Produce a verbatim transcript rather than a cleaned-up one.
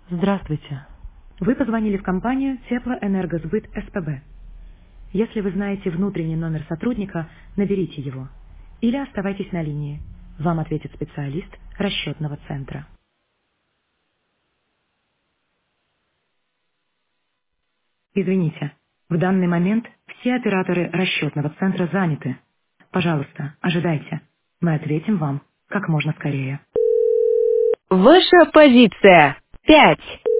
Здравствуйте. Вы позвонили в компанию Теплоэнергосбыт СПБ. Если вы знаете внутренний номер сотрудника, наберите его. Или оставайтесь на линии. Вам ответит специалист расчетного центра. Извините, в данный момент все операторы расчетного центра заняты. Пожалуйста, ожидайте. Мы ответим вам как можно скорее. Ваша позиция. Пять.